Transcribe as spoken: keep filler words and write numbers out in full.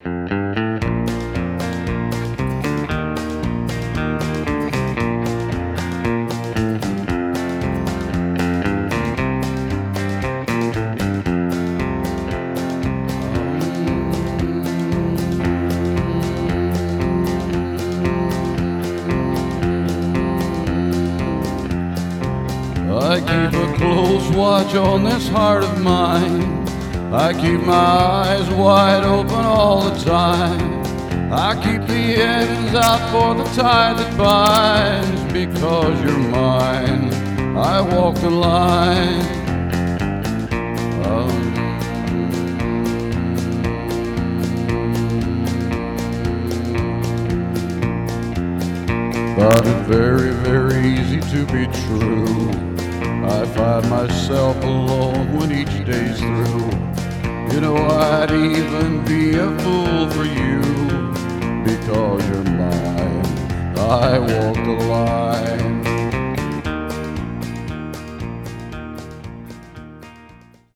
I keep a close watch on this heart of mine. I keep my eyes wide open all the time. I keep the ends out for the tie that binds. Because you're mine, I walk the line. Um, But it's very, very easy to be true. I find myself alone when each day's through. You know, I'd even be a fool for you. Because you're mine, I walk the line.